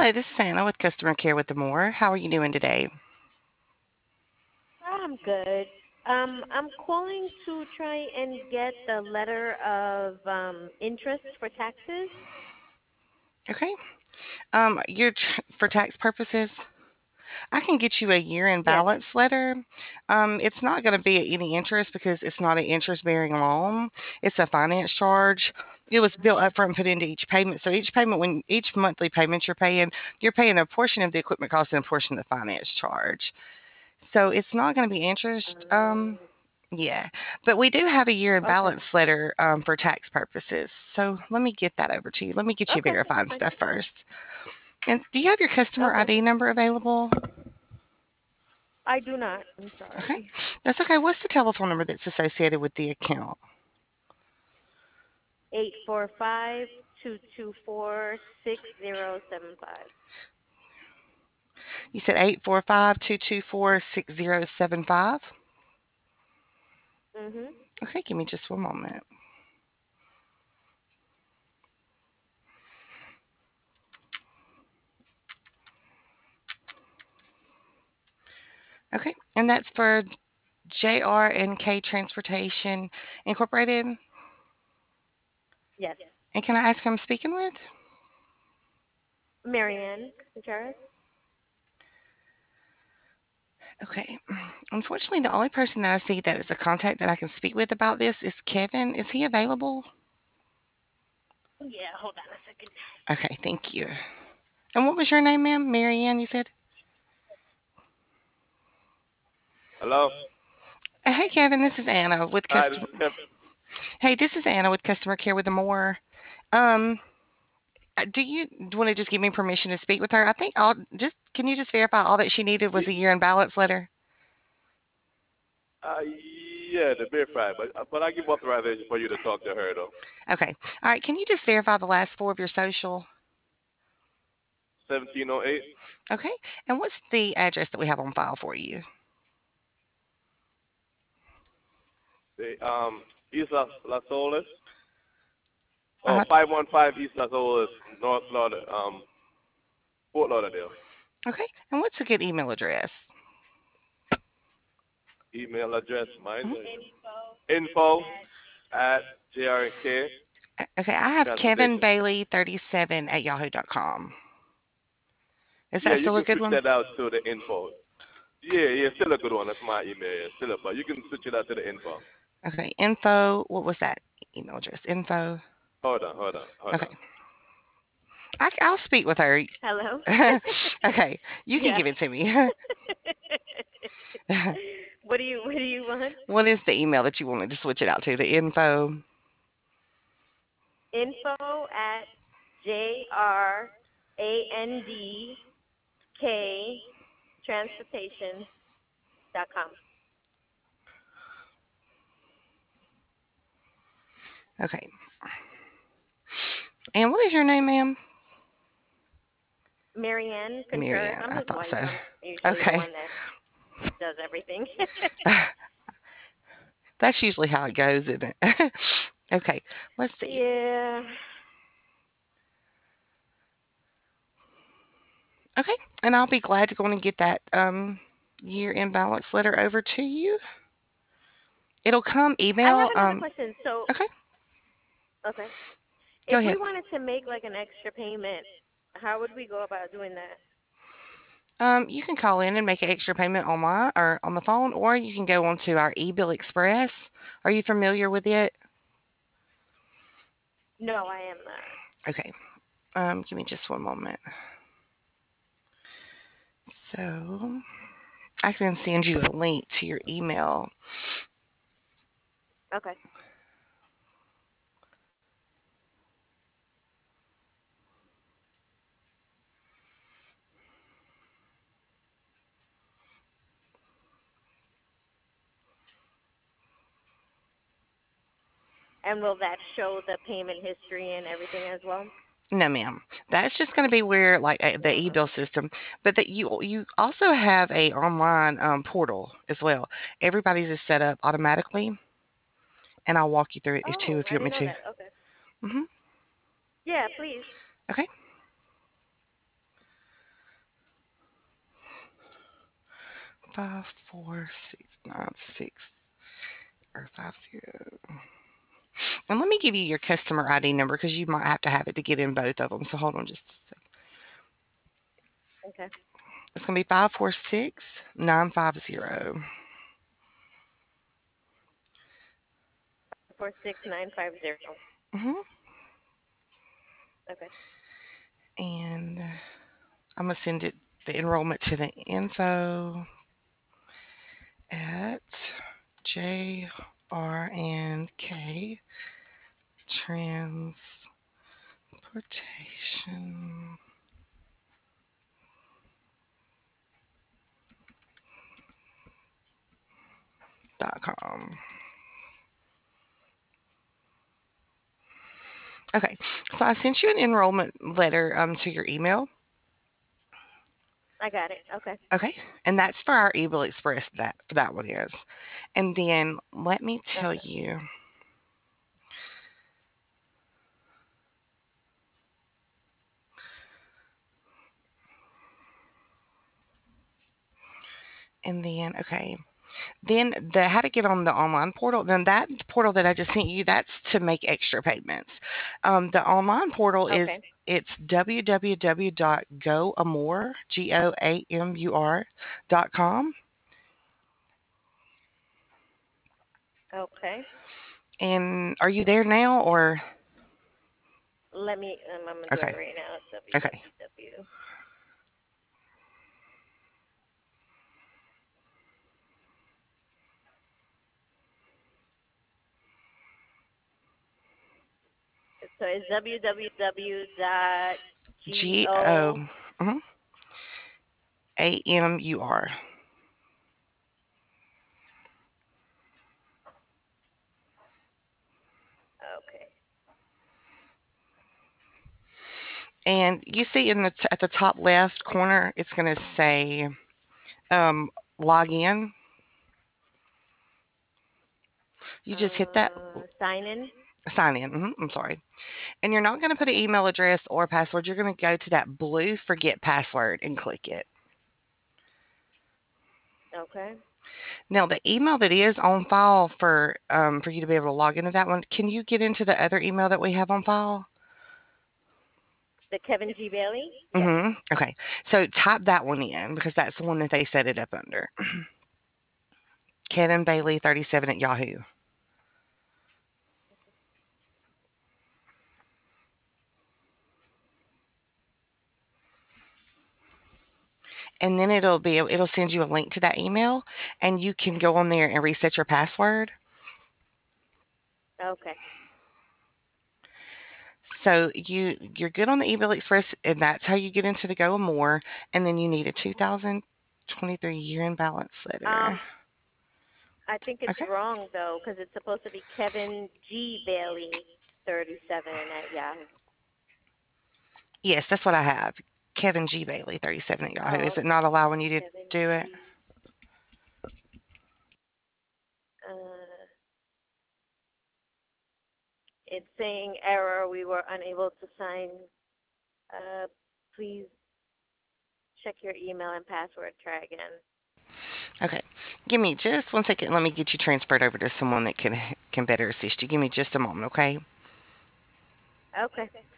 Hello, this is Anna with Customer Care with the More. How are you doing today? I'm good. I'm calling to try and get the letter of interest for taxes. Okay. For tax purposes, I can get you a year-end Yes. balance letter. It's not going to be at any interest because it's not an interest-bearing loan. It's a finance charge. It was built up front and put into each payment. So when each monthly payment you're paying a portion of the equipment cost and a portion of the finance charge. So it's not going to be interest. Yeah, but we do have a year in Okay. balance letter for tax purposes. So let me get that over to you. Let me get you Okay, that's verifying fine. stuff first. And do you have your customer Okay. ID number available? I do not. I'm Okay, sorry. that's okay. What's the telephone number that's associated with the account? 845-224-6075. You said 845-224-6075. Mhm. Okay, give me just one moment. Okay, and that's for JR&K Transportation Incorporated. Yes. And can I ask who I'm speaking with? Marianne Contreras? Okay. Unfortunately, the only person that I see that is a contact that I can speak with about this is Kevin. Is he available? Yeah, hold on a second. Okay, thank you. And what was your name, ma'am? Marianne, you said? Hello. Hey, Kevin, this is Anna with Hi, this Customer. is Kevin. Hey, this is Anna with Customer Care with the More. Um, do you want to just give me permission to speak with her? I think I'll just. Can you just verify all that she needed was Ye- a year in balance letter? Uh, yeah, the beer fry, but I give authorization for you to talk to her though. Okay. All right. Can you just verify the last four of your social? 1708. Okay. And what's the address that we have on file for you? The East Las Olas. Uh Oh, huh. 515 East Las Olas, North Florida, Fort Lauderdale. Okay. And what's a good email address? Email address, mine. Mhm. Info at JRK Okay, I have Kevin Transportation. Bailey 37 at yahoo.com. Is Yeah, that you still a can good switch one? that out to the info. Yeah, still a good one. That's my email. Yeah, still a, but you can switch it out to the info. Okay, info. What was that email address? Info. Hold Okay, on. I'll speak with her. Hello? Okay, you can Yes. give it to me. What do you want? What is the email that you wanted to switch it out to? The info. Info at JRANDK transportation.com. Okay. And what is your name, ma'am? Marianne Contreras. Marianne. I'm I his thought wife. so. I'm usually the Okay. one that does everything. That's usually how it goes, isn't it? Okay. Let's see. Yeah. Okay. And I'll be glad to go and get that year in balance letter over to you. It'll come I have email. another question. So, Okay. okay. Go If we ahead. wanted to make like an extra payment, how would we go about doing that? You can call in and make an extra payment online or on the phone, or you can go onto our eBill Express. Are you familiar with it? No, I am not. Okay. Give me just one moment. So I can send you a link to your email. Okay. And will that show the payment history and everything as well? No, ma'am. That's just going to be where, like, the Okay. e-bill system, but that you also have a online portal as well. Everybody's is set up automatically, and I'll walk you through it too Oh, if I you want didn't me know to. that. Okay. Hmm. Yeah, please. Okay. 54696 or 50. And let me give you your customer ID number because you might have to have it to get in both of them. So hold on just a second. Okay. It's going to be 546950. 46950. Mm-hmm. Okay. And I'm going to send it the enrollment to the info at JRNK Transportation.com. Okay, so I sent you an enrollment letter to your email. I got it. Okay. Okay, and that's for our Eagle Express. That one is, and then let me tell Okay. you. And then okay, then the how to get on the online portal. Then that portal that I just sent you, that's to make extra payments. The online portal is Okay. it's www.goamur.com. Okay. And are you there now or Let me. I'm gonna do okay? it right now. Okay. www. So it's G O www.go. mhm, AMUR. Okay. And you see in at the top left corner, it's going to say log in. You just hit that Sign in. sign in. I'm sorry. And you're not going to put an email address or password. You're going to go to that blue forget password and click it. Okay. Now, the email that is on file for you to be able to log into that one, can you get into the other email that we have on file? The Kevin G. Bailey? Yes. Okay. So type that one in because that's the one that they set it up under. Kevin Bailey 37 at Yahoo. And then it'll send you a link to that email and you can go on there and reset your password. Okay. So you're good on the Email Express and that's how you get into the Go More. And then you need a 2023 year-end balance letter. Um, I think it's Okay. wrong though, because it's supposed to be Kevin G. Bailey, 37 at Yahoo. Yes, that's what I have. Kevin G. Bailey 37 at Yahoo. Oh, Is it okay. not allowing you to Kevin do it? G. Uh, it's saying error. We were unable to sign. Uh, please check your email and password. Try again. Okay. Give me just 1 second. Let me get you transferred over to someone that can better assist you. Give me just a moment, okay? Okay.